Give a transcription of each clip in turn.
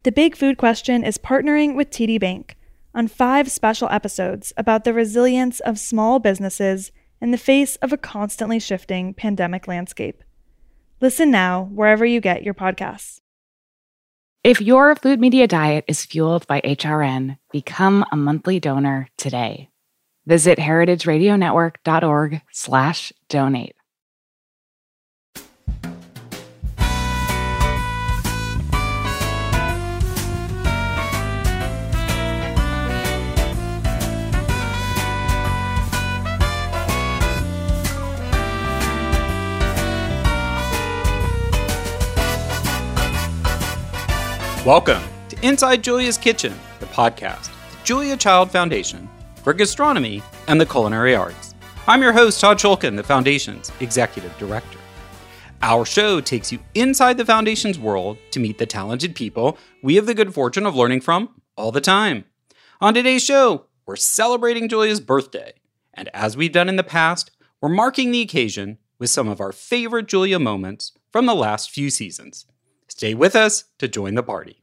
The Big Food Question is partnering with TD Bank on 5 special episodes about the resilience of small businesses in the face of a constantly shifting pandemic landscape. Listen now wherever you get your podcasts. If your food media diet is fueled by HRN, become a monthly donor today. Visit heritageradionetwork.org/donate. Welcome to Inside Julia's Kitchen, the podcast, the Julia Child Foundation for Gastronomy and the Culinary Arts. I'm your host, Todd Shulkin, the Foundation's Executive Director. Our show takes you inside the Foundation's world to meet the talented people we have the good fortune of learning from all the time. On today's show, we're celebrating Julia's birthday, and as we've done in the past, we're marking the occasion with some of our favorite Julia moments from the last few seasons. Stay with us to join the party.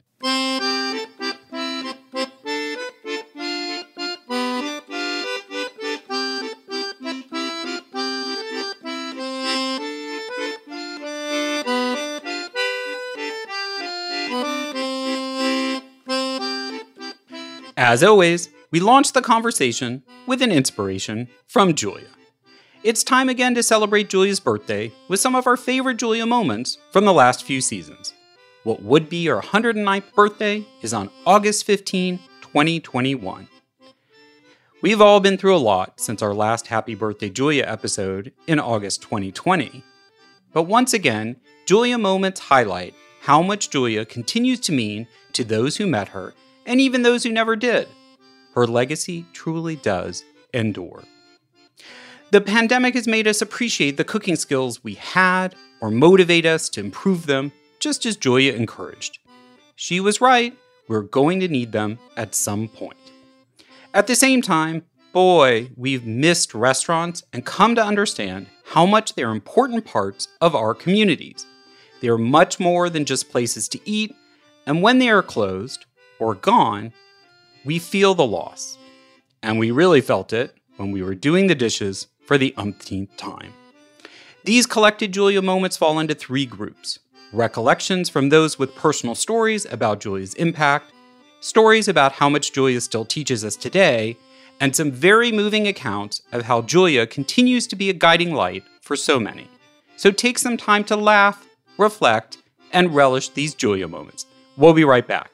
As always, we launch the conversation with an inspiration from Julia. It's time again to celebrate Julia's birthday with some of our favorite Julia moments from the last few seasons. What would be her 109th birthday is on August 15, 2021. We've all been through a lot since our last Happy Birthday Julia episode in August 2020. But once again, Julia moments highlight how much Julia continues to mean to those who met her and even those who never did. Her legacy truly does endure. The pandemic has made us appreciate the cooking skills we had or motivate us to improve them, just as Julia encouraged. She was right, we're going to need them at some point. At the same time, boy, we've missed restaurants and come to understand how much they're important parts of our communities. They are much more than just places to eat, and when they are closed or gone, we feel the loss. And we really felt it when we were doing the dishes for the umpteenth time. These collected Julia moments fall into 3 groups: recollections from those with personal stories about Julia's impact, stories about how much Julia still teaches us today, and some very moving accounts of how Julia continues to be a guiding light for so many. So take some time to laugh, reflect, and relish these Julia moments. We'll be right back.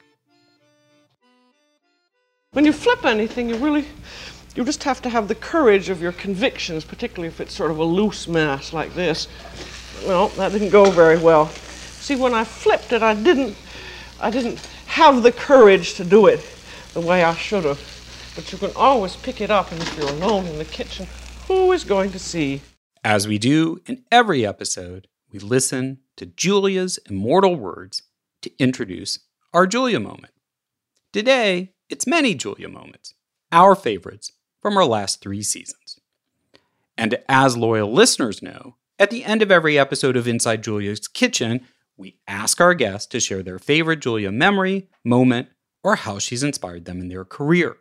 When you flip anything, you just have to have the courage of your convictions, particularly if it's sort of a loose mass like this. Well, that didn't go very well. See, when I flipped it, I didn't have the courage to do it the way I should have. But you can always pick it up, and if you're alone in the kitchen, who is going to see? As we do in every episode, we listen to Julia's immortal words to introduce our Julia moment. Today, it's many Julia moments, our favorites from our last 3 seasons. And as loyal listeners know, at the end of every episode of Inside Julia's Kitchen, we ask our guests to share their favorite Julia memory, moment, or how she's inspired them in their career.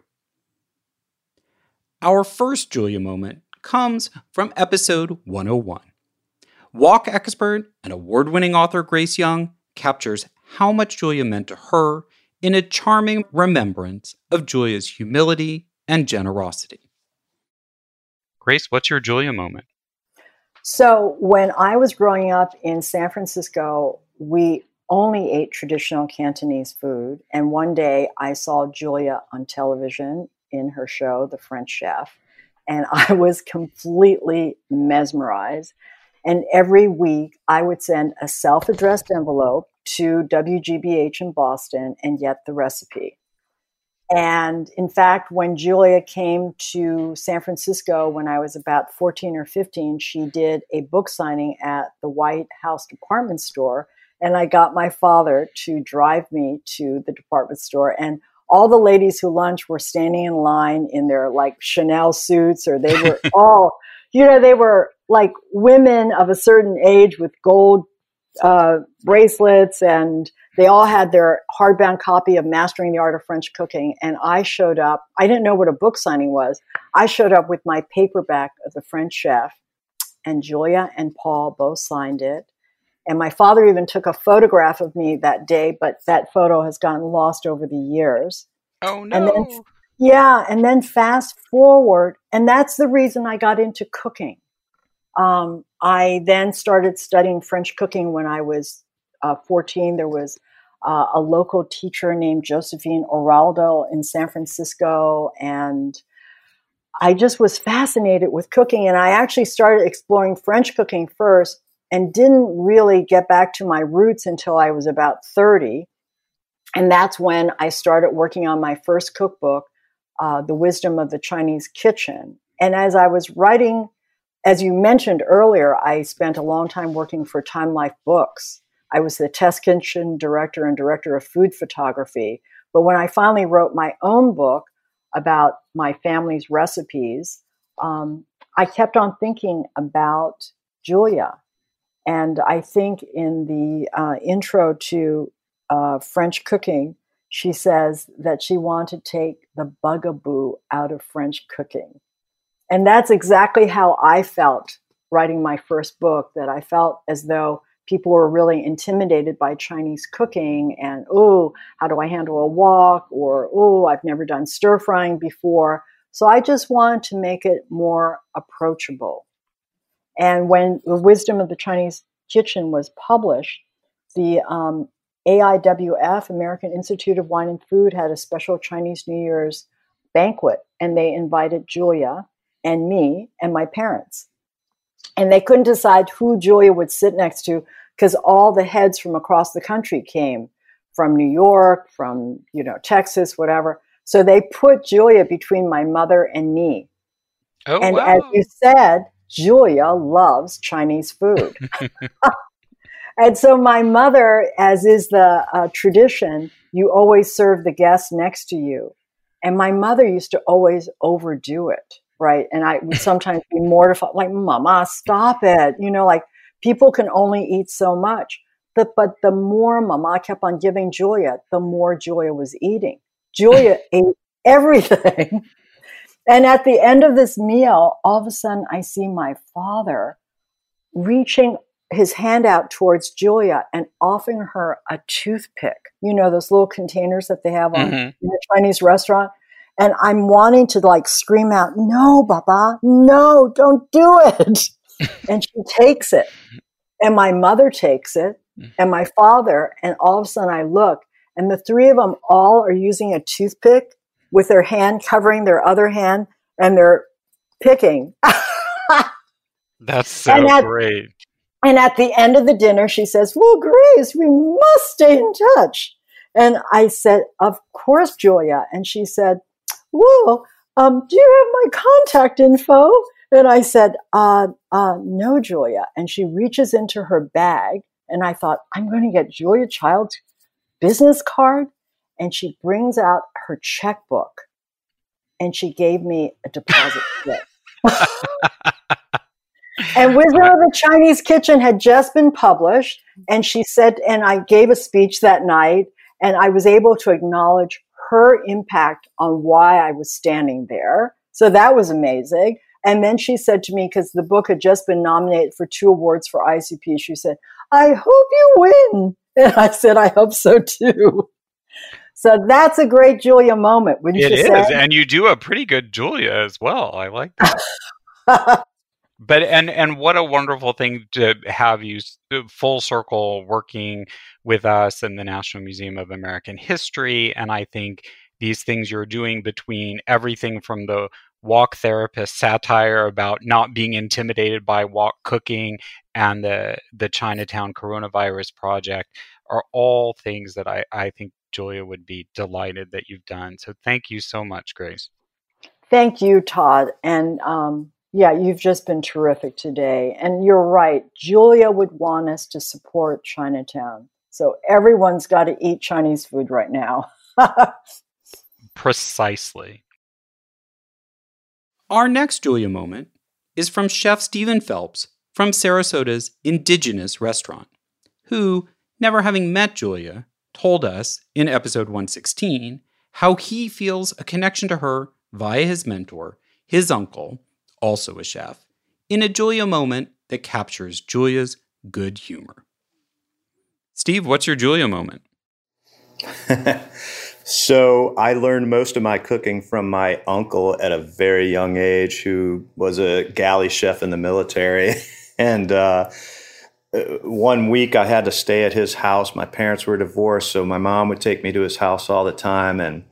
Our first Julia moment comes from episode 101. Walk expert and award-winning author Grace Young captures how much Julia meant to her in a charming remembrance of Julia's humility and generosity. Grace, what's your Julia moment? So when I was growing up in San Francisco, we only ate traditional Cantonese food. And one day I saw Julia on television in her show, The French Chef, and I was completely mesmerized. And every week I would send a self-addressed envelope to WGBH in Boston and get the recipe. And in fact, when Julia came to San Francisco when I was about 14 or 15, she did a book signing at the White House department store. And I got my father to drive me to the department store. And all the ladies who lunched were standing in line in their like Chanel suits, or they were all, they were like women of a certain age with gold bracelets and they all had their hardbound copy of Mastering the Art of French Cooking. And I showed up. I didn't know what a book signing was. I showed up with my paperback of The French Chef, and Julia and Paul both signed it. And my father even took a photograph of me that day, but that photo has gotten lost over the years. Oh, no. And then fast forward, and that's the reason I got into cooking. I then started studying French cooking when I was 14. There was a local teacher named Josephine Oraldo in San Francisco, and I just was fascinated with cooking. And I actually started exploring French cooking first and didn't really get back to my roots until I was about 30. And that's when I started working on my first cookbook, The Wisdom of the Chinese Kitchen. And as I was writing, as you mentioned earlier, I spent a long time working for Time Life Books. I was the test kitchen director and director of food photography. But when I finally wrote my own book about my family's recipes, I kept on thinking about Julia. And I think in the intro to French cooking, she says that she wanted to take the bugaboo out of French cooking. And that's exactly how I felt writing my first book, that I felt as though people were really intimidated by Chinese cooking and, oh, how do I handle a wok? Or, oh, I've never done stir frying before. So I just wanted to make it more approachable. And when The Wisdom of the Chinese Kitchen was published, the AIWF, American Institute of Wine and Food, had a special Chinese New Year's banquet, and they invited Julia and me and my parents. And they couldn't decide who Julia would sit next to because all the heads from across the country came from New York, from, Texas, whatever. So they put Julia between my mother and me. Oh, and wow. As you said, Julia loves Chinese food. And so my mother, as is the tradition, you always serve the guests next to you. And my mother used to always overdo it, right? And I would sometimes be mortified, like, Mama, stop it. Like, people can only eat so much. But the more Mama kept on giving Julia, the more Julia was eating. Julia ate everything. And at the end of this meal, all of a sudden, I see my father reaching his hand out towards Julia and offering her a toothpick. Those little containers that they have in a Chinese restaurant. And I'm wanting to scream out, no, Baba, no, don't do it. And she takes it. And my mother takes it and my father. And all of a sudden I look and the three of them all are using a toothpick with their hand covering their other hand and they're picking. That's so great. And at the end of the dinner, she says, well, Grace, we must stay in touch. And I said, of course, Julia. And she said, well, do you have my contact info? And I said, no, Julia. And she reaches into her bag. And I thought, I'm going to get Julia Child's business card. And she brings out her checkbook. And she gave me a deposit slip. And Wisdom of the Chinese Kitchen had just been published, and she said, and I gave a speech that night, and I was able to acknowledge her impact on why I was standing there. So that was amazing. And then she said to me, because the book had just been nominated for 2 awards for ICP, she said, I hope you win. And I said, I hope so too. So that's a great Julia moment, wouldn't you say? It is, and you do a pretty good Julia as well. I like that. But and what a wonderful thing to have you full circle working with us in the National Museum of American History. And I think these things you're doing between everything from the wok therapist satire about not being intimidated by wok cooking and the Chinatown Coronavirus Project are all things that I think Julia would be delighted that you've done. So thank you so much, Grace. Thank you, Todd. And yeah, you've just been terrific today. And you're right. Julia would want us to support Chinatown. So everyone's got to eat Chinese food right now. Precisely. Our next Julia moment is from Chef Stephen Phelps from Sarasota's Indigenous Restaurant, who, never having met Julia, told us in episode 116 how he feels a connection to her via his mentor, his uncle, also a chef, in a Julia moment that captures Julia's good humor. Steve, what's your Julia moment? So I learned most of my cooking from my uncle at a very young age, who was a galley chef in the military. And one week I had to stay at his house. My parents were divorced, so my mom would take me to his house all the time. And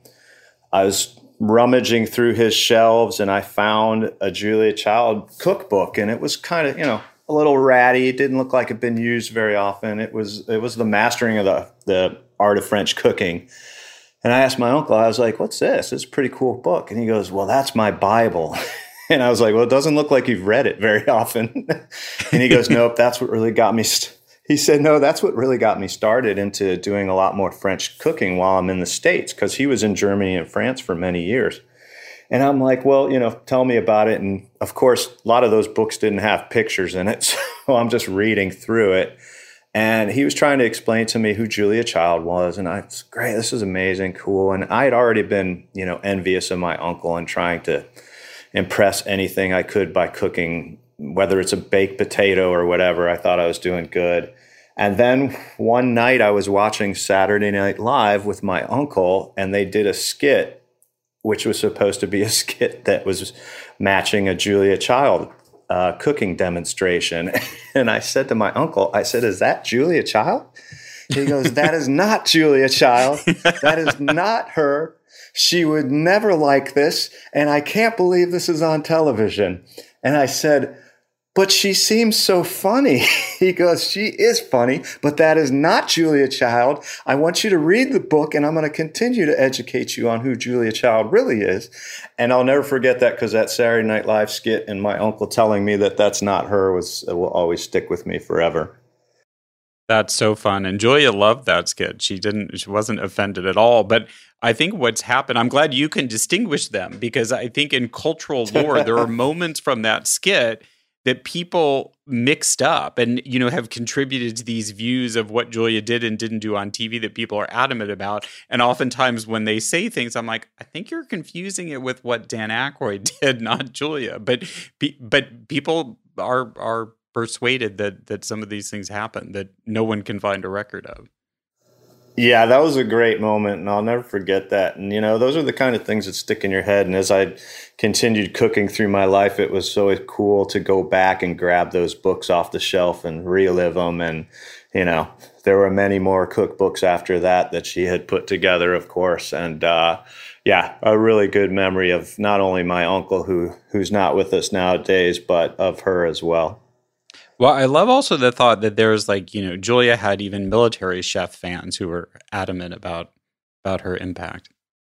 I was rummaging through his shelves, and I found a Julia Child cookbook, and it was kind of, a little ratty. It didn't look like it'd been used very often. It was the Mastering of the Art of French Cooking. And I asked my uncle, I was like, what's this? It's a pretty cool book. And he goes, well, that's my Bible. And I was like, well, it doesn't look like you've read it very often. And he goes, nope, that's what really got me. He said, no, that's what really got me started into doing a lot more French cooking while I'm in the States, because he was in Germany and France for many years. And I'm like, well, tell me about it. And of course, a lot of those books didn't have pictures in it. So I'm just reading through it. And he was trying to explain to me who Julia Child was. And I was, great, this is amazing, cool. And I had already been, envious of my uncle and trying to impress anything I could by cooking, whether it's a baked potato or whatever. I thought I was doing good. And then one night I was watching Saturday Night Live with my uncle, and they did a skit, which was supposed to be a skit that was matching a Julia Child cooking demonstration. And I said to my uncle, I said, is that Julia Child? He goes, that is not Julia Child. That is not her. She would never like this. And I can't believe this is on television. And I said, but she seems so funny. He goes, she is funny, but that is not Julia Child. I want you to read the book, and I'm going to continue to educate you on who Julia Child really is. And I'll never forget that, because that Saturday Night Live skit and my uncle telling me that that's not her will always stick with me forever. That's so fun. And Julia loved that skit. She wasn't offended at all. But I think what's happened, I'm glad you can distinguish them, because I think in cultural lore, there are moments from that skit that people mixed up and, have contributed to these views of what Julia did and didn't do on TV that people are adamant about. And oftentimes when they say things, I'm like, I think you're confusing it with what Dan Aykroyd did, not Julia. But people are persuaded that some of these things happen that no one can find a record of. Yeah, that was a great moment, and I'll never forget that. And, those are the kind of things that stick in your head. And as I continued cooking through my life, it was so cool to go back and grab those books off the shelf and relive them. And, there were many more cookbooks after that she had put together, of course. And, a really good memory of not only my uncle, who's not with us nowadays, but of her as well. Well, I love also the thought that there's Julia had even military chef fans who were adamant about her impact.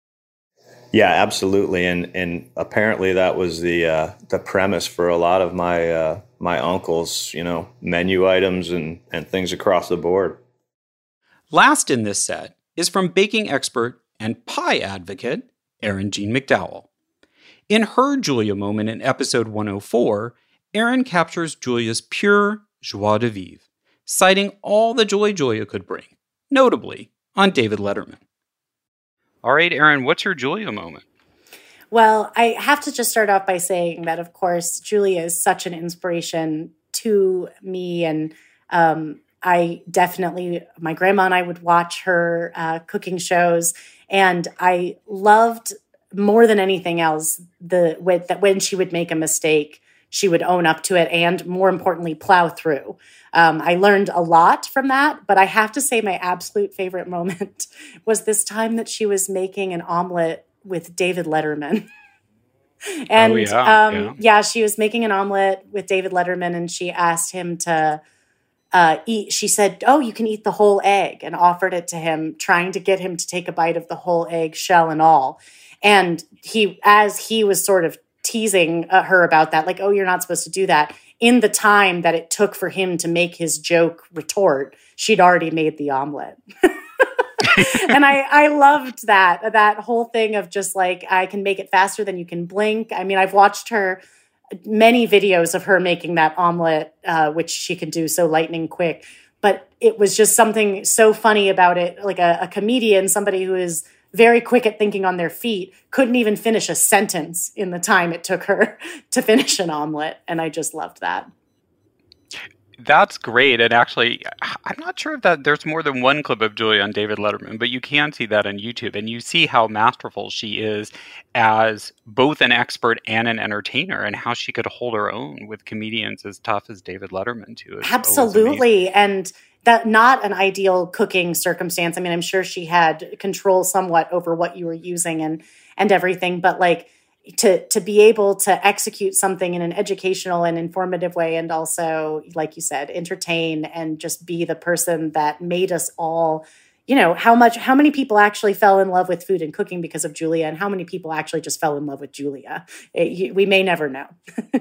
Yeah, absolutely. And apparently that was the premise for a lot of my uncle's, menu items and things across the board. Last in this set is from baking expert and pie advocate, Erin Jean McDowell. In her Julia moment in episode 104, Erin captures Julia's pure joie de vivre, citing all the joy Julia could bring, notably on David Letterman. All right, Erin, what's your Julia moment? Well, I have to just start off by saying that, of course, Julia is such an inspiration to me. And my grandma and I would watch her cooking shows. And I loved more than anything else that when she would make a mistake, she would own up to it and, more importantly, plow through. I learned a lot from that, but I have to say my absolute favorite moment was this time that she was making an omelet with David Letterman. And she was making an omelet with David Letterman, and she asked him to eat. She said, "Oh, you can eat the whole egg," and offered it to him, trying to get him to take a bite of the whole egg, shell and all. And as he was sort of teasing her about that, like, oh, you're not supposed to do that. In the time that it took for him to make his joke retort, she'd already made the omelet. And I loved that whole thing of just like, I can make it faster than you can blink. I mean, I've watched many videos of her making that omelet, which she can do so lightning quick. but it was just something so funny about it. Like a comedian, somebody who is very quick at thinking on their feet, couldn't even finish a sentence in the time it took her to finish an omelet. And I just loved that. That's great. And actually, I'm not sure if that there's more than one clip of Julia on David Letterman, but you can see that on YouTube. And you see how masterful she is as both an expert and an entertainer, and how she could hold her own with comedians as tough as David Letterman, too. Absolutely. And that not an ideal cooking circumstance. I mean, I'm sure she had control somewhat over what you were using and everything, but like to be able to execute something in an educational and informative way, and also, like you said, entertain and just be the person that made us all, you know, how many people actually fell in love with food and cooking because of Julia, and how many people actually just fell in love with Julia. We may never know.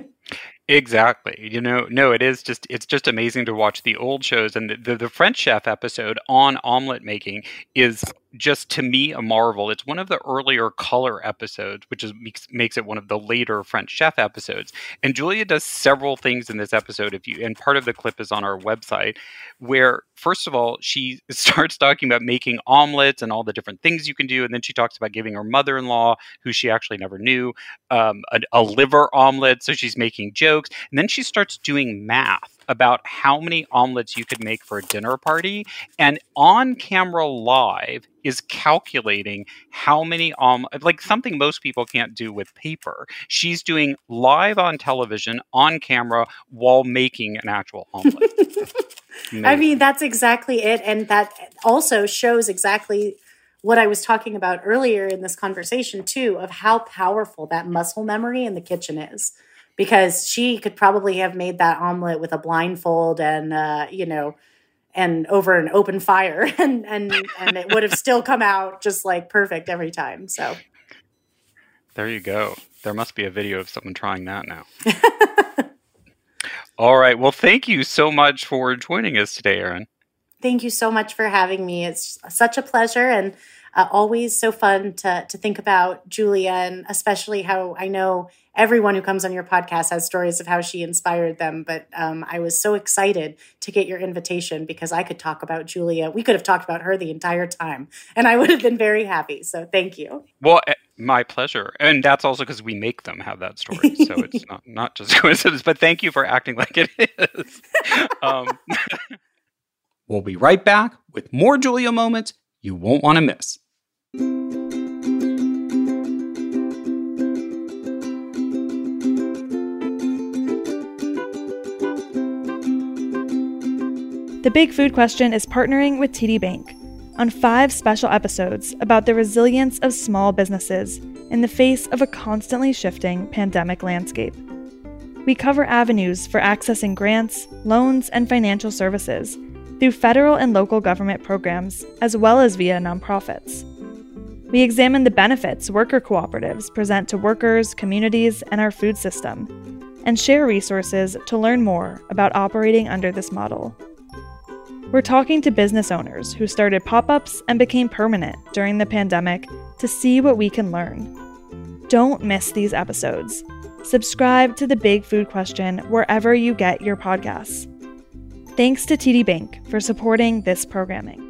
Exactly. You know, no, it's just amazing to watch the old shows. And the French Chef episode on omelet making is just, to me, a marvel. It's one of the earlier color episodes, which makes it one of the later French Chef episodes. And Julia does several things in this episode, and part of the clip is on our website, where, first of all, she starts talking about making omelets and all the different things you can do. And then she talks about giving her mother-in-law, who she actually never knew, a liver omelet. So she's making jokes. And then she starts doing math about how many omelets you could make for a dinner party. And on camera live is calculating how many like something most people can't do with paper. She's doing live on television, on camera, while making an actual omelet. I mean, that's exactly it. And that also shows exactly what I was talking about earlier in this conversation, too, of how powerful that muscle memory in the kitchen is. Because she could probably have made that omelet with a blindfold and, and over an open fire, and it would have still come out just like perfect every time. So there you go. There must be a video of someone trying that now. All right. Well, thank you so much for joining us today, Erin. Thank you so much for having me. It's such a pleasure, and always so fun to think about Julia, and especially how I know everyone who comes on your podcast has stories of how she inspired them. But I was so excited to get your invitation because I could talk about Julia. We could have talked about her the entire time, and I would have been very happy. So thank you. Well, my pleasure. And that's also because we make them have that story. So it's not just coincidence, but thank you for acting like it is. We'll be right back with more Julia moments you won't want to miss. The Big Food Question is partnering with TD Bank on 5 special episodes about the resilience of small businesses in the face of a constantly shifting pandemic landscape. We cover avenues for accessing grants, loans, and financial services through federal and local government programs, as well as via nonprofits. We examine the benefits worker cooperatives present to workers, communities, and our food system, and share resources to learn more about operating under this model. We're talking to business owners who started pop-ups and became permanent during the pandemic to see what we can learn. Don't miss these episodes. Subscribe to The Big Food Question wherever you get your podcasts. Thanks to TD Bank for supporting this programming.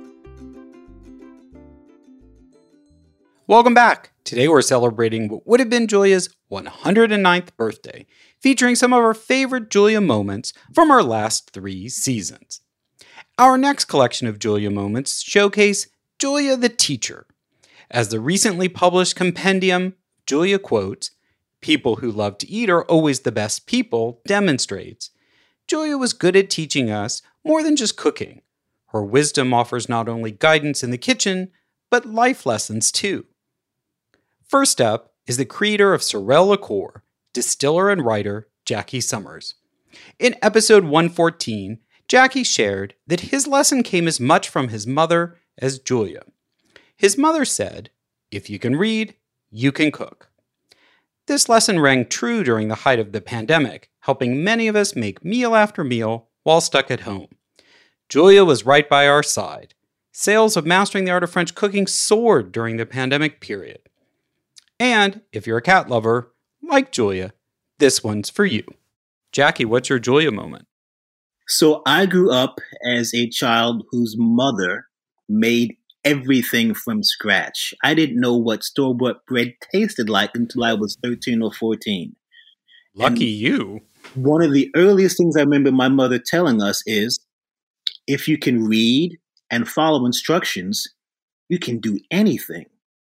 Welcome back. Today we're celebrating what would have been Julia's 109th birthday, featuring some of our favorite Julia moments from our last 3 seasons. Our next collection of Julia moments showcase Julia the Teacher. As the recently published compendium, Julia quotes, "People who love to eat are always the best people," demonstrates, Julia was good at teaching us more than just cooking. Her wisdom offers not only guidance in the kitchen, but life lessons too. First up is the creator of Sorel Liqueur, distiller and writer Jackie Summers. In episode 114, Jackie shared that his lesson came as much from his mother as Julia. His mother said, "If you can read, you can cook." This lesson rang true during the height of the pandemic, helping many of us make meal after meal while stuck at home. Julia was right by our side. Sales of Mastering the Art of French Cooking soared during the pandemic period. And if you're a cat lover, like Julia, this one's for you. Jackie, what's your Julia moment? So I grew up as a child whose mother made everything from scratch. I didn't know what store-bought bread tasted like until I was 13 or 14. Lucky you. One of the earliest things I remember my mother telling us is, if you can read and follow instructions, you can do anything.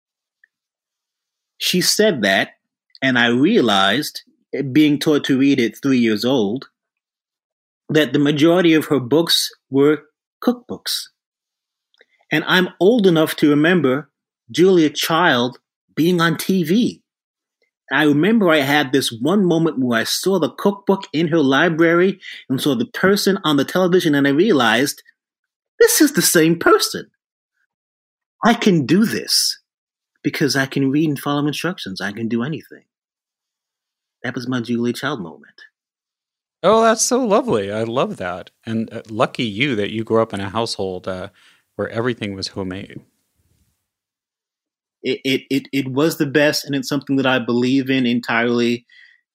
She said that, and I realized, being taught to read at 3 years old, that the majority of her books were cookbooks. And I'm old enough to remember Julia Child being on TV. I remember I had this one moment where I saw the cookbook in her library and saw the person on the television, and I realized, this is the same person. I can do this because I can read and follow instructions. I can do anything. That was my Julia Child moment. Oh, that's so lovely. I love that. And lucky you that you grew up in a household where everything was homemade. It was the best, and it's something that I believe in entirely.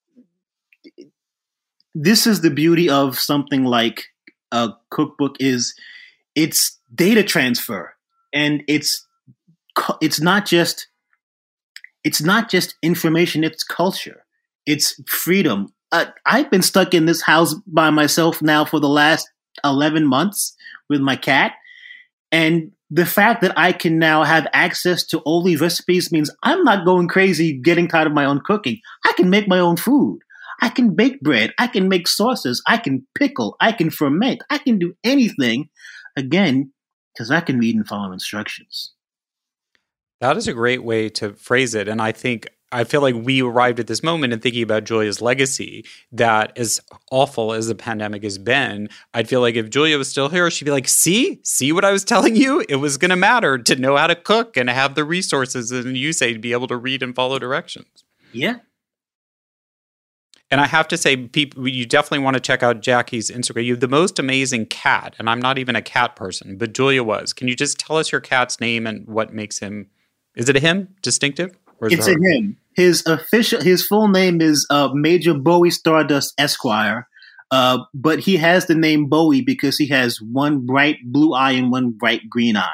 This is the beauty of something like a cookbook is it's data transfer, and it's not just information, it's culture. It's freedom. I've been stuck in this house by myself now for the last 11 months with my cat. And the fact that I can now have access to all these recipes means I'm not going crazy getting tired of my own cooking. I can make my own food. I can bake bread. I can make sauces. I can pickle. I can ferment. I can do anything, again, because I can read and follow instructions. That is a great way to phrase it. And I feel like we arrived at this moment in thinking about Julia's legacy, that as awful as the pandemic has been, I'd feel like if Julia was still here, she'd be like, see what I was telling you? It was going to matter to know how to cook and have the resources, and you say, to be able to read and follow directions. Yeah. And I have to say, people, you definitely want to check out Jackie's Instagram. You have the most amazing cat, and I'm not even a cat person, but Julia was. Can you just tell us your cat's name and what makes him, is it a him, distinctive? It's a him. His full name is Major Bowie Stardust Esquire, but he has the name Bowie because he has one bright blue eye and one bright green eye.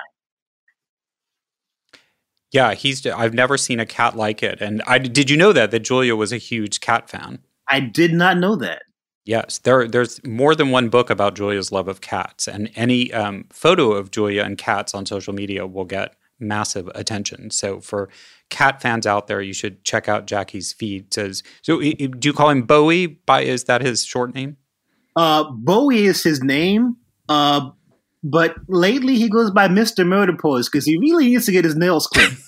Yeah, I've never seen a cat like it. And did you know that Julia was a huge cat fan? I did not know that. Yes, there's more than one book about Julia's love of cats, and any photo of Julia and cats on social media will get massive attention. So for cat fans out there, you should check out Jackie's feed. So do you call him Bowie? Is that his short name? Bowie is his name, but lately he goes by Mr. Murderpaws because he really needs to get his nails clipped.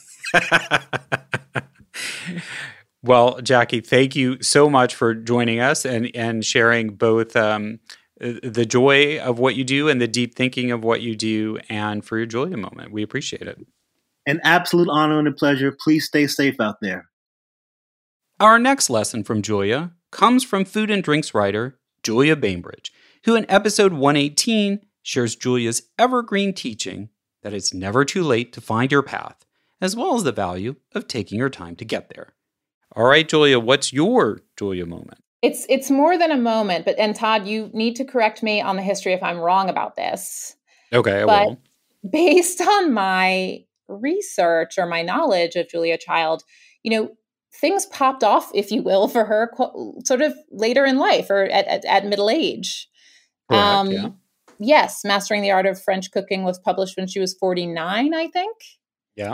Well, Jackie, thank you so much for joining us and sharing both the joy of what you do and the deep thinking of what you do, and for your Julia moment. We appreciate it. An absolute honor and a pleasure. Please stay safe out there. Our next lesson from Julia comes from food and drinks writer Julia Bainbridge, who in episode 118 shares Julia's evergreen teaching that it's never too late to find your path, as well as the value of taking your time to get there. All right, Julia, what's your Julia moment? It's more than a moment, and Todd, you need to correct me on the history if I'm wrong about this. Okay, I will. Based on my research or my knowledge of Julia Child, things popped off, if you will, for her sort of later in life or at middle age. Correct, yeah. Yes, Mastering the Art of French Cooking was published when she was 49, I think. Yeah.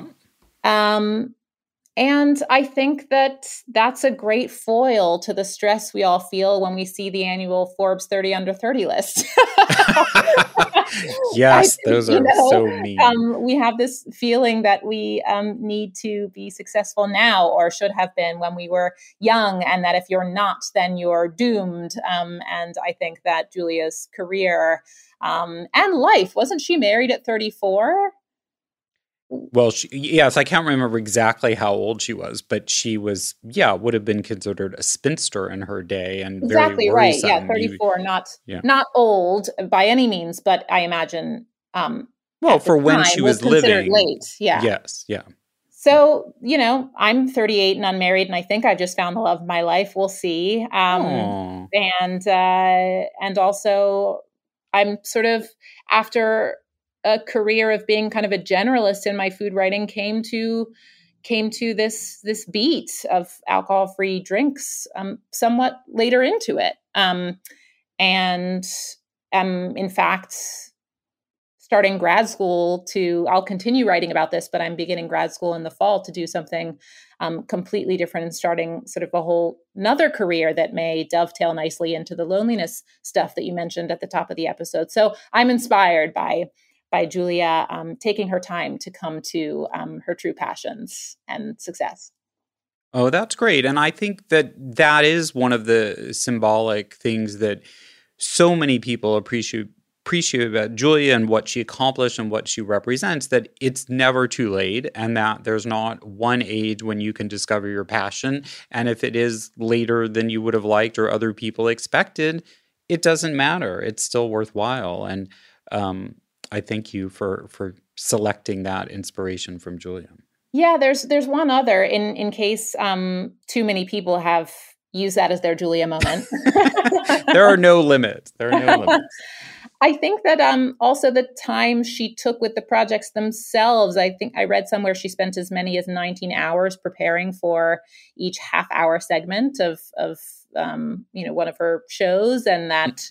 And I think that that's a great foil to the stress we all feel when we see the annual Forbes 30 Under 30 list. Yes, those are so mean. We have this feeling that we need to be successful now, or should have been when we were young, and that if you're not, then you're doomed. And I think that Julia's career and life, wasn't she married at 34? Well, yes, I can't remember exactly how old she was, but she was, would have been considered a spinster in her day, and exactly very worrisome. Right. Yeah, 34, not old by any means, but I imagine. For when she was living, late. Yeah. Yes. Yeah. So I'm 38 and unmarried, and I think I just found the love of my life. We'll see. And also, I'm sort of, after a career of being kind of a generalist in my food writing, came to this beat of alcohol-free drinks somewhat later into it. And in fact, starting grad school I'll continue writing about this, but I'm beginning grad school in the fall to do something completely different and starting sort of a whole another career that may dovetail nicely into the loneliness stuff that you mentioned at the top of the episode. So I'm inspired by Julia taking her time to come to her true passions and success. Oh, that's great. And I think that is one of the symbolic things that so many people appreciate about Julia and what she accomplished and what she represents, that it's never too late and that there's not one age when you can discover your passion. And if it is later than you would have liked or other people expected, it doesn't matter. It's still worthwhile. And I thank you for selecting that inspiration from Julia. Yeah, there's one other in case too many people have used that as their Julia moment. There are no limits. I think that also the time she took with the projects themselves, I think I read somewhere she spent as many as 19 hours preparing for each half-hour segment of one of her shows, and that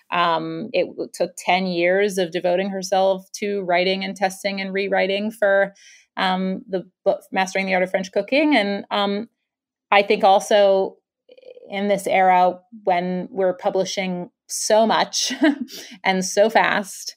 it took 10 years of devoting herself to writing and testing and rewriting for the book Mastering the Art of French Cooking. And I think also in this era when we're publishing so much and so fast,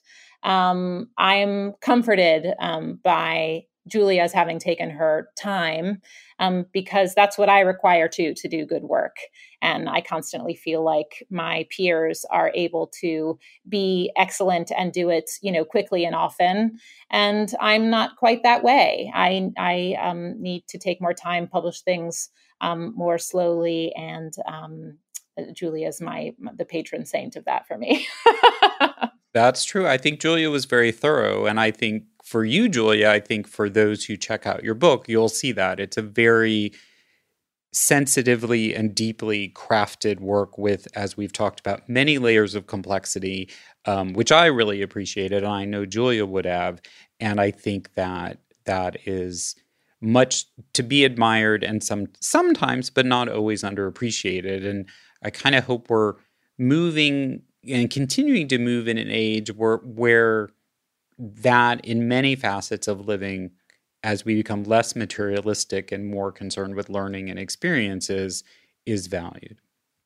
I'm comforted by Julia's having taken her time because that's what I require to do good work. And I constantly feel like my peers are able to be excellent and do it, quickly and often. And I'm not quite that way. I need to take more time, publish things more slowly, and Julia's the patron saint of that for me. That's true. I think Julia was very thorough. And I think for you, Julia, I think for those who check out your book, you'll see that. It's a very sensitively and deeply crafted work with, as we've talked about, many layers of complexity, which I really appreciated, and I know Julia would have. And I think that is much to be admired and sometimes, but not always, underappreciated. And I kind of hope we're moving and continuing to move in an age where that, in many facets of living, as we become less materialistic and more concerned with learning and experiences, is valued.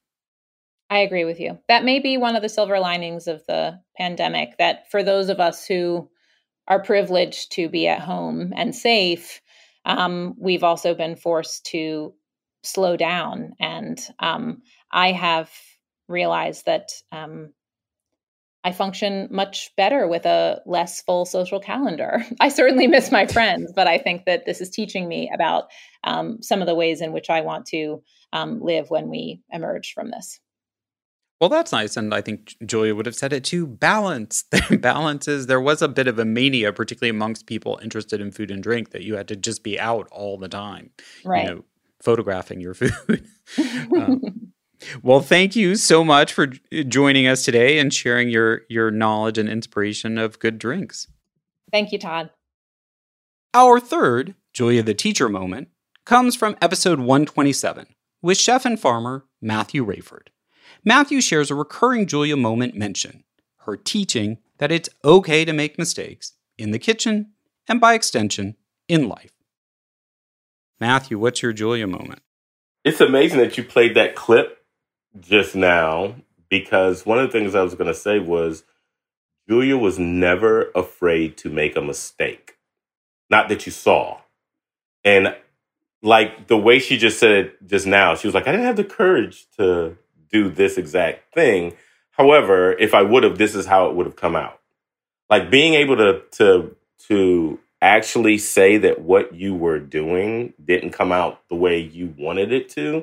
I agree with you. That may be one of the silver linings of the pandemic, that for those of us who are privileged to be at home and safe, we've also been forced to slow down. And I have realized that I function much better with a less full social calendar. I certainly miss my friends, but I think that this is teaching me about some of the ways in which I want to live when we emerge from this. Well, that's nice. And I think Julia would have said it too. Balance. There was a bit of a mania, particularly amongst people interested in food and drink, that you had to just be out all the time, right? Photographing your food. Well, thank you so much for joining us today and sharing your knowledge and inspiration of good drinks. Thank you, Todd. Our third Julia the Teacher moment comes from episode 127 with chef and farmer Matthew Rayford. Matthew shares a recurring Julia moment mention, her teaching that it's okay to make mistakes in the kitchen and, by extension, in life. Matthew, what's your Julia moment? It's amazing that you played that clip just now, because one of the things I was going to say was Julia was never afraid to make a mistake. Not that you saw. And like the way she just said it just now, she was like, I didn't have the courage to do this exact thing. However, if I would have, this is how it would have come out. Like being able to actually say that what you were doing didn't come out the way you wanted it to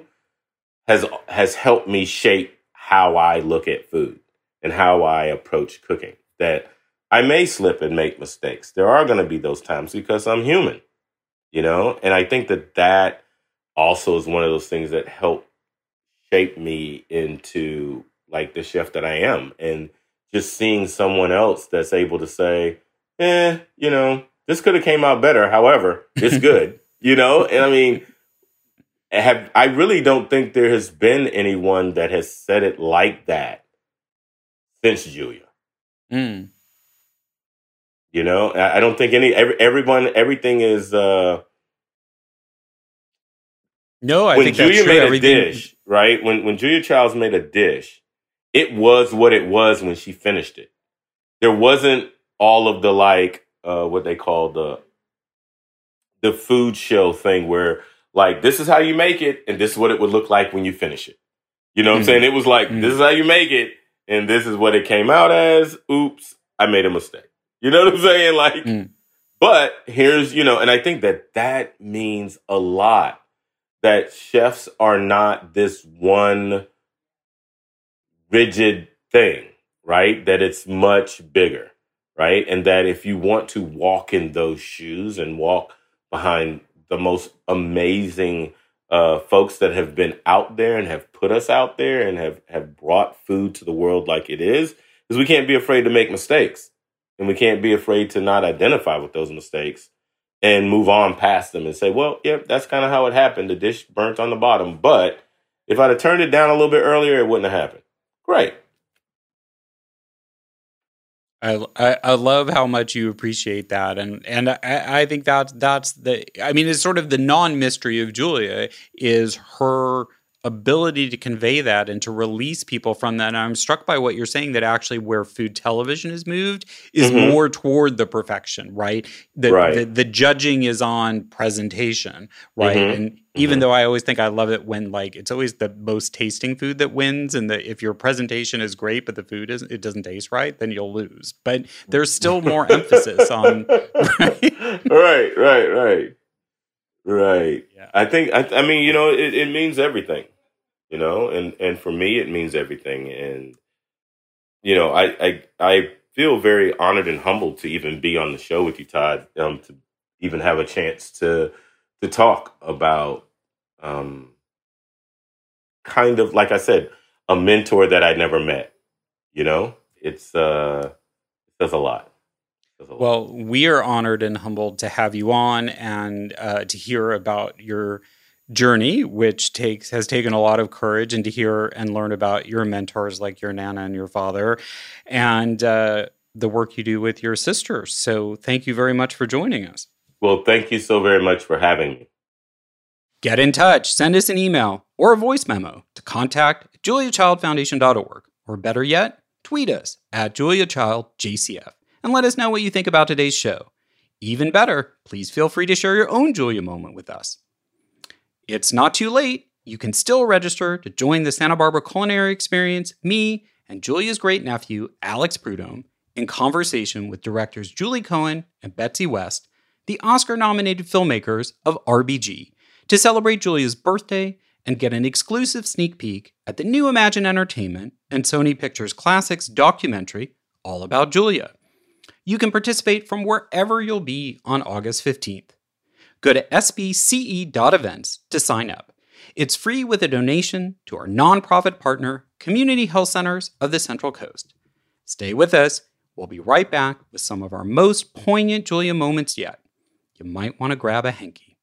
has helped me shape how I look at food and how I approach cooking. That I may slip and make mistakes. There are going to be those times because I'm human, And I think that also is one of those things that help shape me into like the chef that I am. And just seeing someone else that's able to say, this could have came out better. However, it's good, And I mean, I really don't think there has been anyone that has said it like that since Julia. Mm. I don't think everything is. No, I when think Julia that's true. made a dish, right? When Julia Childs made a dish, it was what it was when she finished it. There wasn't all of the what they call the food show thing where this is how you make it and this is what it would look like when you finish it. You know what I'm saying? It was this is how you make it and this is what it came out as. Oops, I made a mistake. You know what I'm saying? But here's, and I think that means a lot, that chefs are not this one rigid thing, right? That it's much bigger, right? And that if you want to walk in those shoes and walk behind the most amazing folks that have been out there and have put us out there and have brought food to the world like it is we can't be afraid to make mistakes. And we can't be afraid to not identify with those mistakes and move on past them and say, well, yeah, that's kind of how it happened. The dish burnt on the bottom. But if I'd have turned it down a little bit earlier, it wouldn't have happened. Great. I love how much you appreciate that. And I think that's it's sort of the non-mystery of Julia is her ability to convey that and to release people from that. And I'm struck by what you're saying, that actually where food television has moved is more toward the perfection, right? The judging is on presentation, right? And even though I always think I love it when it's always the most tasting food that wins, and if your presentation is great but the food it doesn't taste right, then you'll lose. But there's still more emphasis on right. Yeah. I think it means everything. And for me, it means everything. And, I feel very honored and humbled to even be on the show with you, Todd, to even have a chance to talk about, kind of, like I said, a mentor that I never met, it says a lot. Well, we are honored and humbled to have you on and to hear about your journey, which has taken a lot of courage, and to hear and learn about your mentors like your Nana and your father, and the work you do with your sisters. So thank you very much for joining us. Well, thank you so very much for having me. Get in touch. Send us an email or a voice memo to contact@juliachildfoundation.org, or better yet, tweet us @JuliaChildJCF and let us know what you think about today's show. Even better, please feel free to share your own Julia moment with us. It's not too late. You can still register to join the Santa Barbara Culinary Experience, me and Julia's great nephew, Alex Prudhomme, in conversation with directors Julie Cohen and Betsy West, the Oscar-nominated filmmakers of RBG, to celebrate Julia's birthday and get an exclusive sneak peek at the new Imagine Entertainment and Sony Pictures Classics documentary all about Julia. You can participate from wherever you'll be on August 15th. Go to sbce.events to sign up. It's free with a donation to our nonprofit partner, Community Health Centers of the Central Coast. Stay with us. We'll be right back with some of our most poignant Julia moments yet. You might want to grab a hanky.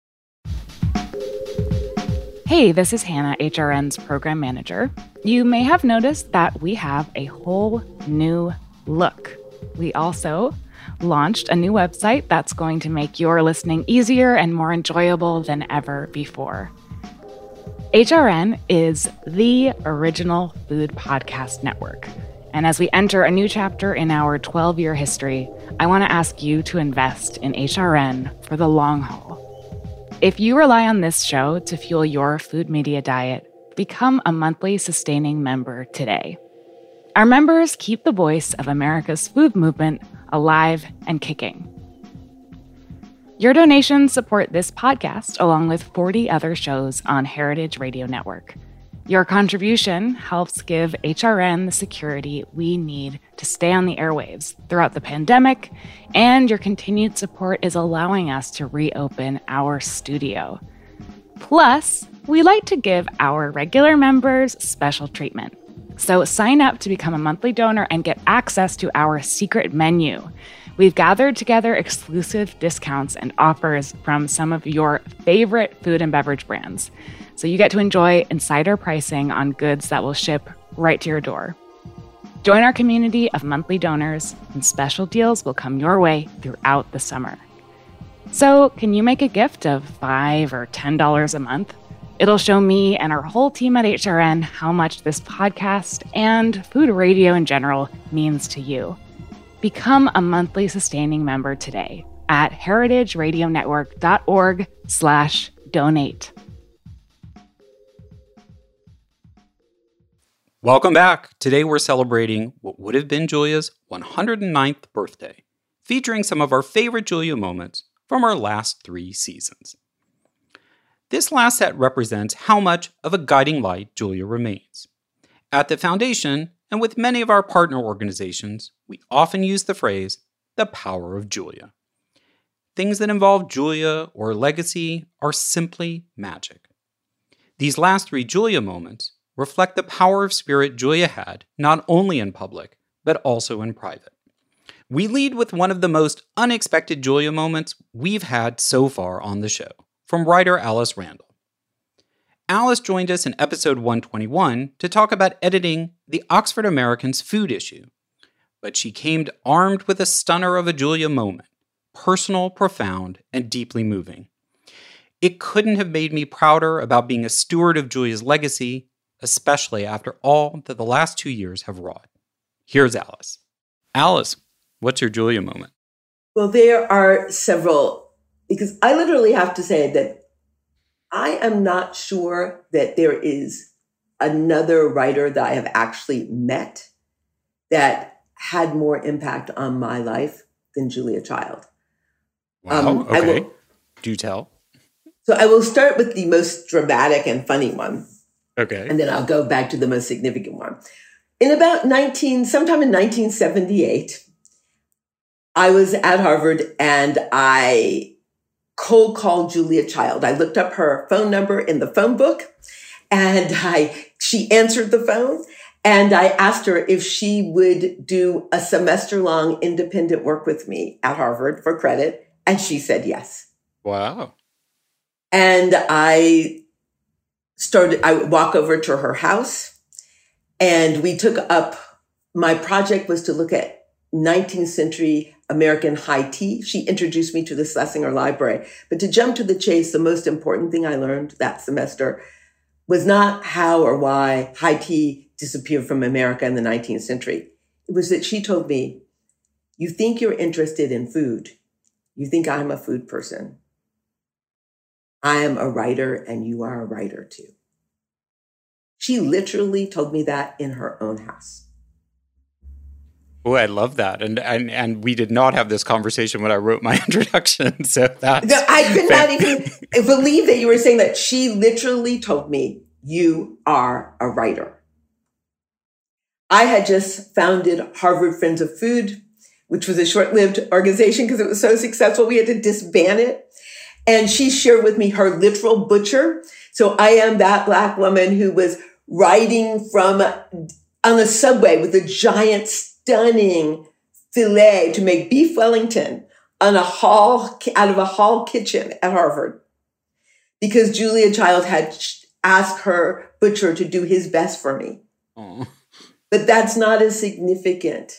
Hey, this is Hannah, HRN's program manager. You may have noticed that we have a whole new look. We also launched a new website that's going to make your listening easier and more enjoyable than ever before. HRN is the original food podcast network. And as we enter a new chapter in our 12-year history, I want to ask you to invest in HRN for the long haul. If you rely on this show to fuel your food media diet, become a monthly sustaining member today. Our members keep the voice of America's food movement alive and kicking. Your donations support this podcast along with 40 other shows on Heritage Radio Network. Your contribution helps give HRN the security we need to stay on the airwaves throughout the pandemic, and your continued support is allowing us to reopen our studio. Plus, we like to give our regular members special treatment. So sign up to become a monthly donor and get access to our secret menu. We've gathered together exclusive discounts and offers from some of your favorite food and beverage brands. So you get to enjoy insider pricing on goods that will ship right to your door. Join our community of monthly donors, and special deals will come your way throughout the summer. So can you make a gift of $5 or $10 a month? It'll show me and our whole team at HRN how much this podcast and food radio in general means to you. Become a monthly sustaining member today at heritageradionetwork.org/donate. Welcome back. Today we're celebrating what would have been Julia's 109th birthday, featuring some of our favorite Julia moments from our last 3 seasons. This last set represents how much of a guiding light Julia remains. At the Foundation, and with many of our partner organizations, we often use the phrase, the power of Julia. Things that involve Julia or legacy are simply magic. These last 3 Julia moments reflect the power of spirit Julia had, not only in public, but also in private. We lead with one of the most unexpected Julia moments we've had so far on the show, from writer Alice Randall. Alice joined us in episode 121 to talk about editing the Oxford American's food issue. But she came armed with a stunner of a Julia moment, personal, profound, and deeply moving. It couldn't have made me prouder about being a steward of Julia's legacy, especially after all that the last 2 years have wrought. Here's Alice. Alice, what's your Julia moment? Well, there are several, because I literally have to say that I am not sure that there is another writer that I have actually met that had more impact on my life than Julia Child. Wow, okay. Do tell. So I will start with the most dramatic and funny one. Okay. And then I'll go back to the most significant one. Sometime in 1978, I was at Harvard and I cold called Julia Child. I looked up her phone number in the phone book and she answered the phone, and I asked her if she would do a semester-long independent work with me at Harvard for credit, and she said yes. Wow. And I walk over to her house, and we took up, my project was to look at 19th century American high tea. She introduced me to the Schlesinger Library. But to jump to the chase, the most important thing I learned that semester was not how or why high tea disappeared from America in the 19th century. It was that she told me, you think you're interested in food. You think I'm a food person. I am a writer and you are a writer too. She literally told me that in her own house. Oh, I love that. And we did not have this conversation when I wrote my introduction. So that's... No, I could not even believe that you were saying that. She literally told me, you are a writer. I had just founded Harvard Friends of Food, which was a short-lived organization because it was so successful. We had to disband it. And she shared with me her literal butcher. So I am that Black woman who was riding on the subway with a giant stunning filet to make beef Wellington out of a hall kitchen at Harvard, because Julia Child had asked her butcher to do his best for me. Aww. But that's not as significant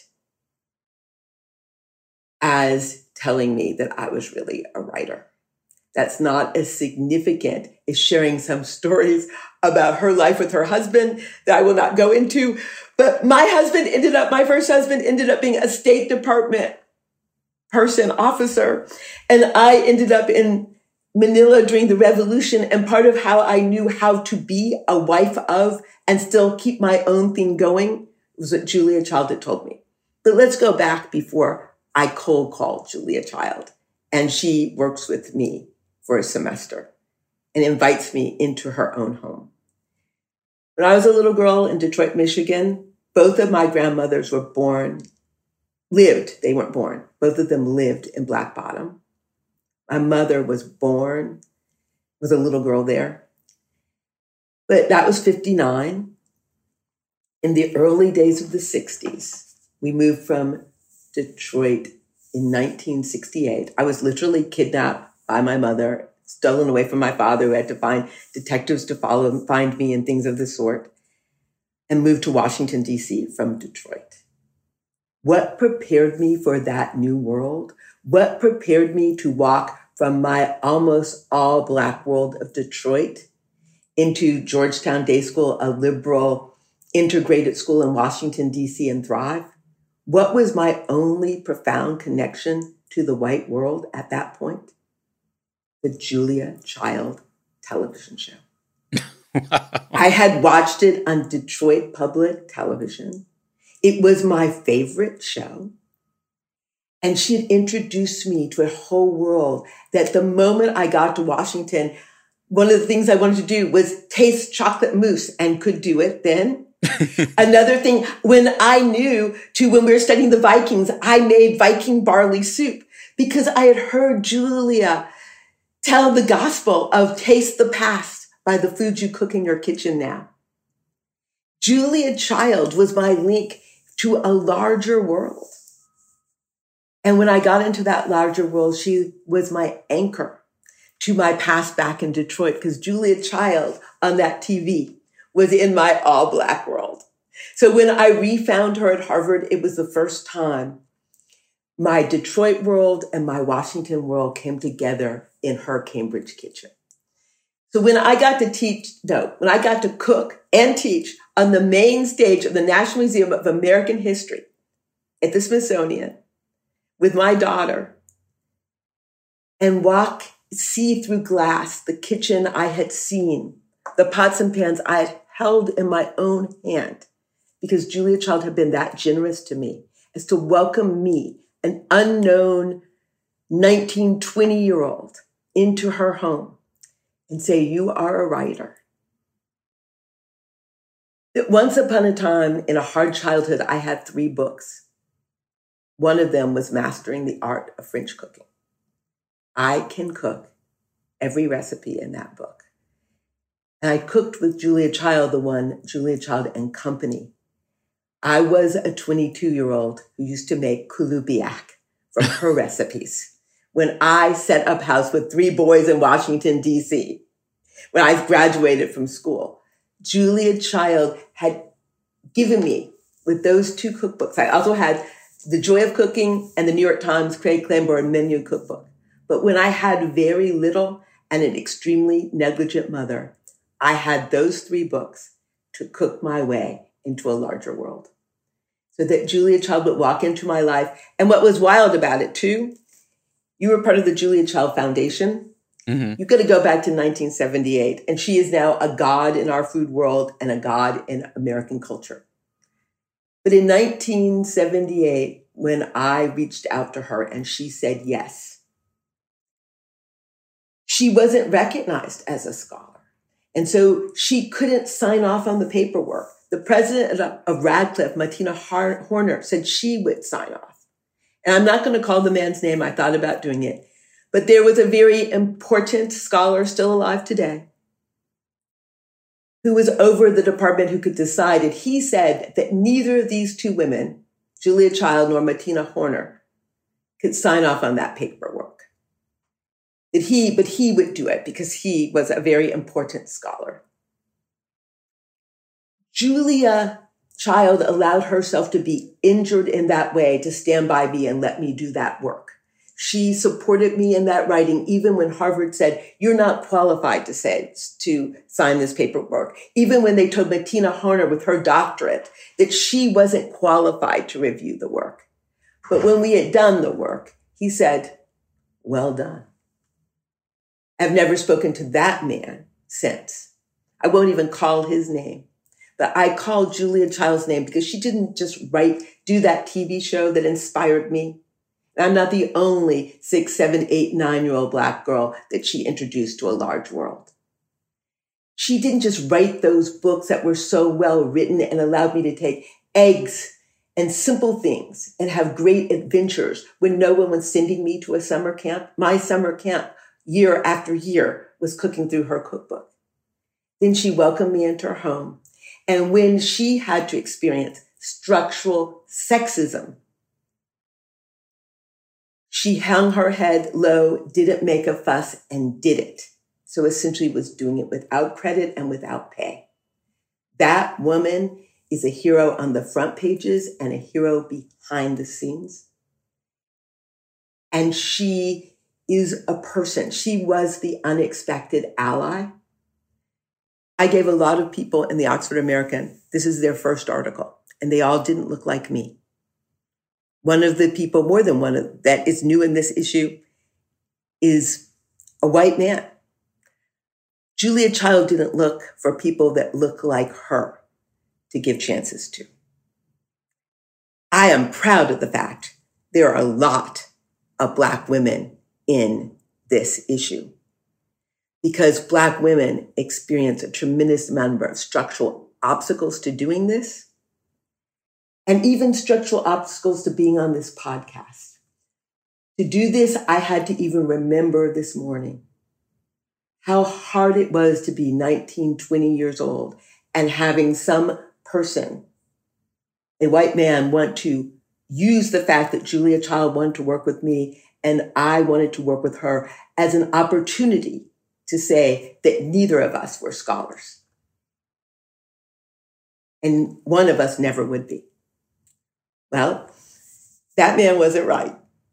as telling me that I was really a writer. That's not as significant as sharing some stories about her life with her husband that I will not go into. But my first husband ended up being a State Department officer. And I ended up in Manila during the revolution. And part of how I knew how to be a wife of and still keep my own thing going was what Julia Child had told me. But let's go back before I cold called Julia Child. And she works with me for a semester and invites me into her own home. When I was a little girl in Detroit, Michigan, both of my grandmothers lived. They weren't born. Both of them lived in Black Bottom. My mother was born, was a little girl there. But that was 1959. In the early days of the 60s, we moved from Detroit in 1968. I was literally kidnapped by my mother, stolen away from my father, who had to find detectives to follow and find me and things of the sort, and moved to Washington, D.C. from Detroit. What prepared me for that new world? What prepared me to walk from my almost all Black world of Detroit into Georgetown Day School, a liberal integrated school in Washington, D.C., and thrive? What was my only profound connection to the white world at that point? The Julia Child television show. I had watched it on Detroit Public Television. It was my favorite show. And she had introduced me to a whole world that the moment I got to Washington, one of the things I wanted to do was taste chocolate mousse, and could do it then. Another thing, when we were studying the Vikings, I made Viking barley soup because I had heard Julia tell the gospel of taste the past by the food you cook in your kitchen now. Julia Child was my link to a larger world. And when I got into that larger world, she was my anchor to my past back in Detroit, because Julia Child on that TV was in my all Black world. So when I refound her at Harvard, it was the first time my Detroit world and my Washington world came together in her Cambridge kitchen. So when I got to cook and teach on the main stage of the National Museum of American History at the Smithsonian with my daughter, and see through glass the kitchen I had seen, the pots and pans I had held in my own hand, because Julia Child had been that generous to me as to welcome me, an unknown 19, 20-year-old, into her home and say, "You are a writer." That once upon a time in a hard childhood, I had 3 books. One of them was Mastering the Art of French Cooking. I can cook every recipe in that book. And I cooked with Julia Child, the one Julia Child and Company. I was a 22-year-old who used to make kulubiak from her recipes when I set up house with 3 boys in Washington, D.C., when I graduated from school. Julia Child had given me, with those 2 cookbooks, I also had The Joy of Cooking and the New York Times Craig Claiborne Menu Cookbook. But when I had very little and an extremely negligent mother, I had those 3 books to cook my way into a larger world. So that Julia Child would walk into my life. And what was wild about it, too, you were part of the Julia Child Foundation. Mm-hmm. You got to go back to 1978, and she is now a god in our food world and a god in American culture. But in 1978, when I reached out to her and she said yes, she wasn't recognized as a scholar. And so she couldn't sign off on the paperwork. The president of Radcliffe, Martina Horner, said she would sign off. And I'm not going to call the man's name. I thought about doing it. But there was a very important scholar still alive today who was over the department who could decide it. He said that neither of these 2 women, Julia Child nor Martina Horner, could sign off on that paperwork. But he would do it because he was a very important scholar. Julia Child allowed herself to be injured in that way to stand by me and let me do that work. She supported me in that writing, even when Harvard said, "You're not qualified to sign this paperwork." Even when they told Martina Horner with her doctorate that she wasn't qualified to review the work. But when we had done the work, he said, "Well done." I've never spoken to that man since. I won't even call his name. But I called Julia Child's name because she didn't just do that TV show that inspired me. And I'm not the only 6, 7, 8, 9-year-old Black girl that she introduced to a large world. She didn't just write those books that were so well written and allowed me to take eggs and simple things and have great adventures when no one was sending me to a summer camp. My summer camp, year after year, was cooking through her cookbook. Then she welcomed me into her home. And when she had to experience structural sexism, she hung her head low, didn't make a fuss, and did it. So essentially was doing it without credit and without pay. That woman is a hero on the front pages and a hero behind the scenes. And she is a person. She was the unexpected ally. I gave a lot of people in the Oxford American, this is their first article, and they all didn't look like me. One of the people, more than one of that is new in this issue, is a white man. Julia Child didn't look for people that look like her to give chances to. I am proud of the fact there are a lot of Black women in this issue because Black women experience a tremendous number of structural obstacles to doing this and even structural obstacles to being on this podcast. To do this, I had to even remember this morning how hard it was to be 19, 20 years old and having some person, a white man, want to use the fact that Julia Child wanted to work with me and I wanted to work with her as an opportunity to say that neither of us were scholars. And one of us never would be. Well, that man wasn't right.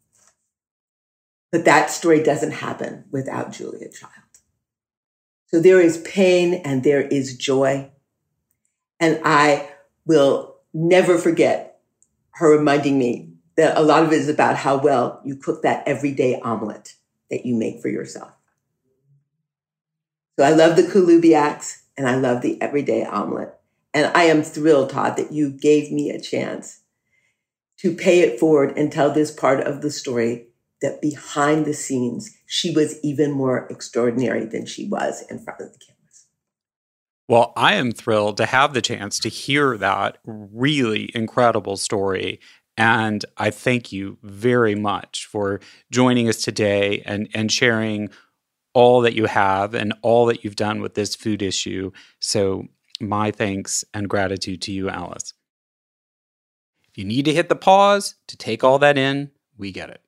But that story doesn't happen without Julia Child. So there is pain and there is joy. And I will never forget her reminding me that a lot of it is about how well you cook that everyday omelet that you make for yourself. So I love the Kulubiaks and I love the everyday omelet. And I am thrilled, Todd, that you gave me a chance to pay it forward and tell this part of the story that behind the scenes, she was even more extraordinary than she was in front of the cameras. Well, I am thrilled to have the chance to hear that really incredible story. And I thank you very much for joining us today and sharing all that you have and all that you've done with this food issue. So my thanks and gratitude to you, Alice. If you need to hit the pause to take all that in, we get it.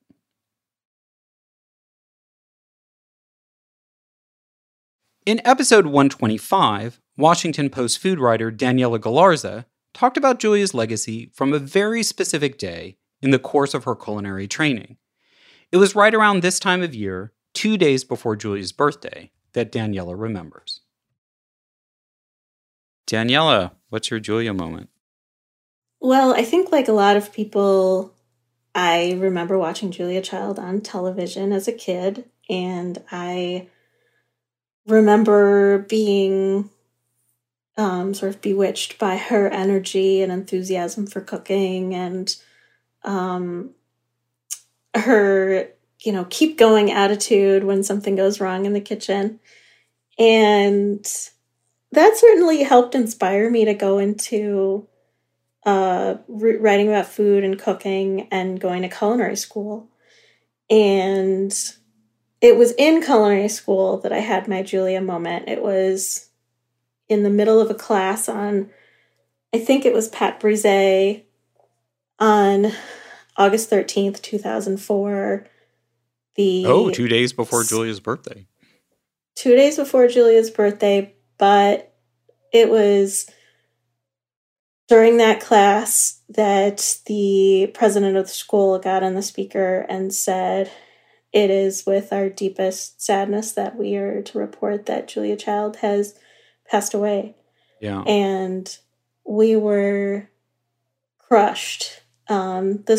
In episode 125, Washington Post food writer Daniela Galarza talked about Julia's legacy from a very specific day in the course of her culinary training. It was right around this time of year, 2 days before Julia's birthday, that Daniela remembers. Daniela, what's your Julia moment? Well, I think like a lot of people, I remember watching Julia Child on television as a kid, and I remember being sort of bewitched by her energy and enthusiasm for cooking and her, keep going attitude when something goes wrong in the kitchen. And that certainly helped inspire me to go into writing about food and cooking and going to culinary school. And it was in culinary school that I had my Julia moment. It was in the middle of a class on, I think it was Pat Brisé on August 13th, 2004. 2 days before Julia's birthday. 2 days before Julia's birthday, but it was during that class that the president of the school got on the speaker and said, "It is with our deepest sadness that we are to report that Julia Child has passed away." Yeah. And we were crushed. The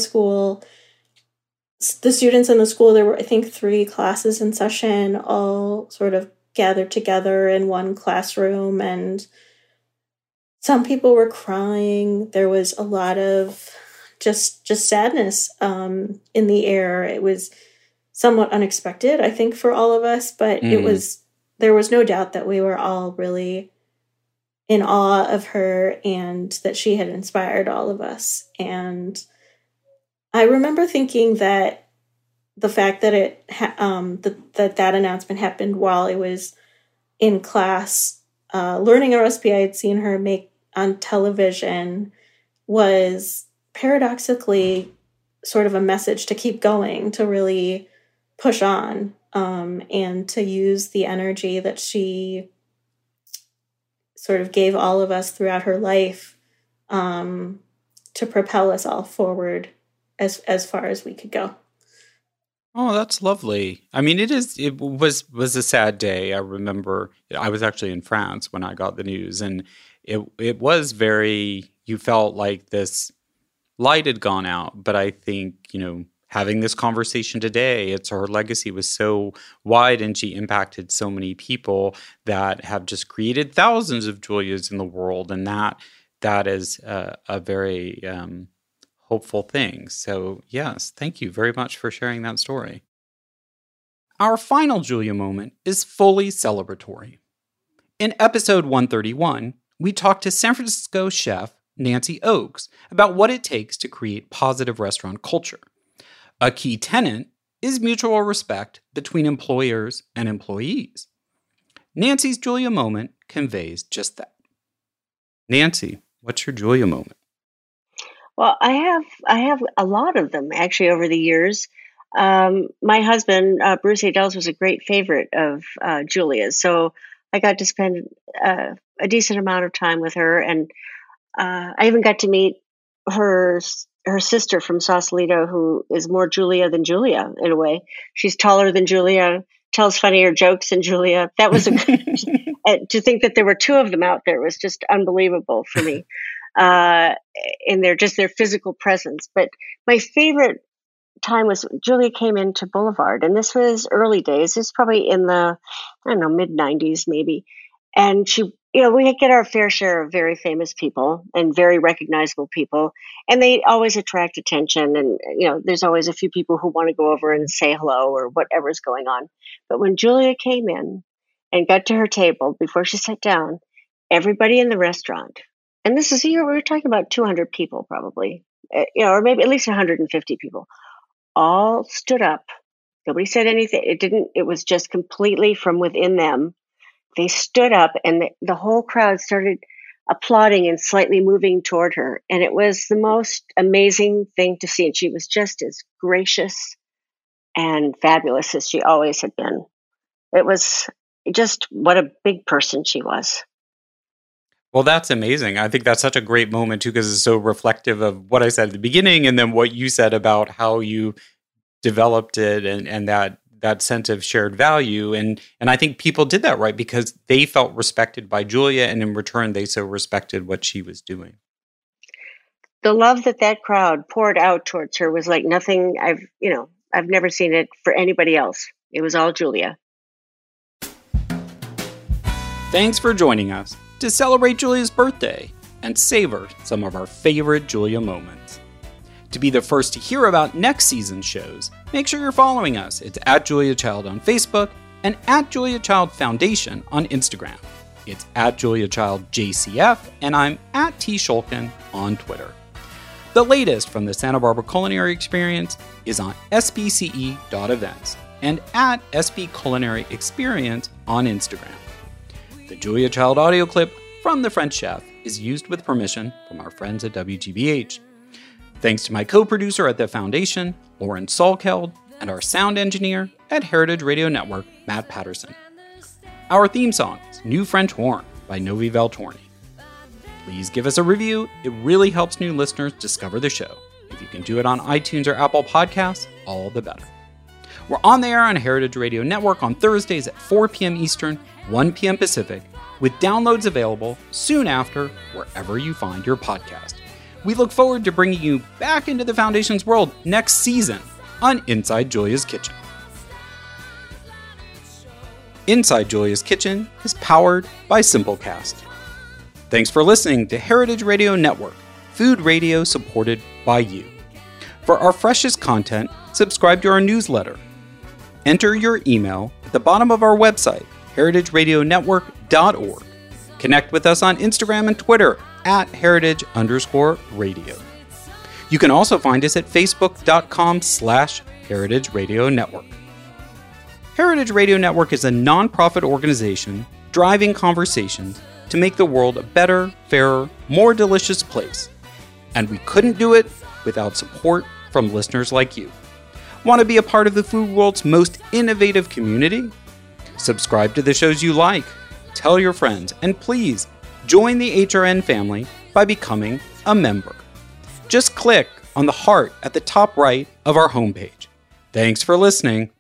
students in the school, there were, I think, 3 classes in session, all sort of gathered together in one classroom, and some people were crying. There was a lot of just sadness in the air. It was somewhat unexpected, I think, for all of us, but there was no doubt that we were all really in awe of her and that she had inspired all of us. And I remember thinking that the fact that that announcement happened while I was in class learning a recipe I had seen her make on television was paradoxically sort of a message to keep going, to really push on, and to use the energy that she sort of gave all of us throughout her life to propel us all forward as far as we could go. Oh, that's lovely. I mean, it was a sad day. I remember I was actually in France when I got the news, and it was very, you felt like this light had gone out. But I think, having this conversation today, her legacy was so wide, and she impacted so many people that have just created thousands of Julias in the world. And that is a very hopeful thing. So yes, thank you very much for sharing that story. Our final Julia moment is fully celebratory. In episode 131, we talked to San Francisco chef Nancy Oakes about what it takes to create positive restaurant culture. A key tenet is mutual respect between employers and employees. Nancy's Julia moment conveys just that. Nancy, what's your Julia moment? Well, I have a lot of them actually over the years. My husband, Bruce Adels, was a great favorite of Julia's, so I got to spend a decent amount of time with her, and I even got to meet her sister from Sausalito, who is more Julia than Julia in a way. She's taller than Julia, tells funnier jokes than Julia. That was to think that there were two of them out there was just unbelievable for me. In their physical presence. But my favorite time was Julia came into Boulevard, and this was early days. This was probably in the, mid-90s maybe. And she, we get our fair share of very famous people and very recognizable people, and they always attract attention. And, there's always a few people who want to go over and say hello or whatever's going on. But when Julia came in and got to her table, before she sat down, everybody in the restaurant, and this is we were talking about 200 people probably, or maybe at least 150 people, all stood up. Nobody said anything. It was just completely from within them. They stood up, and the whole crowd started applauding and slightly moving toward her. And it was the most amazing thing to see. And she was just as gracious and fabulous as she always had been. It was just what a big person she was. Well, that's amazing. I think that's such a great moment, too, because it's so reflective of what I said at the beginning and then what you said about how you developed it and that sense of shared value. And I think people did that right because they felt respected by Julia, and in return, they so respected what she was doing. The love that crowd poured out towards her was like nothing I've never seen it for anybody else. It was all Julia. Thanks for joining us to celebrate Julia's birthday and savor some of our favorite Julia moments. To be the first to hear about next season's shows, make sure you're following us. It's @JuliaChild on Facebook and @JuliaChild Foundation on Instagram. It's @JuliaChildJCF, and I'm @TShulkin on Twitter. The latest from the Santa Barbara Culinary Experience is on sbce.events and @SB Culinary Experience on Instagram. The Julia Child audio clip from The French Chef is used with permission from our friends at WGBH. Thanks to my co-producer at the Foundation, Lauren Salkeld, and our sound engineer at Heritage Radio Network, Matt Patterson. Our theme song is New French Horn by Novi Valtorni. Please give us a review. It really helps new listeners discover the show. If you can do it on iTunes or Apple Podcasts, all the better. We're on the air on Heritage Radio Network on Thursdays at 4 p.m. Eastern, 1 p.m. Pacific, with downloads available soon after wherever you find your podcast. We look forward to bringing you back into the Foundation's world next season on Inside Julia's Kitchen. Inside Julia's Kitchen is powered by Simplecast. Thanks for listening to Heritage Radio Network, food radio supported by you. For our freshest content, subscribe to our newsletter. Enter your email at the bottom of our website, heritageradionetwork.org. Connect with us on Instagram and Twitter @heritage_radio. You can also find us at facebook.com/Heritage Radio Network. Heritage Radio Network is a nonprofit organization driving conversations to make the world a better, fairer, more delicious place. And we couldn't do it without support from listeners like you. Want to be a part of the food world's most innovative community? Subscribe to the shows you like, tell your friends, and please join the HRN family by becoming a member. Just click on the heart at the top right of our homepage. Thanks for listening.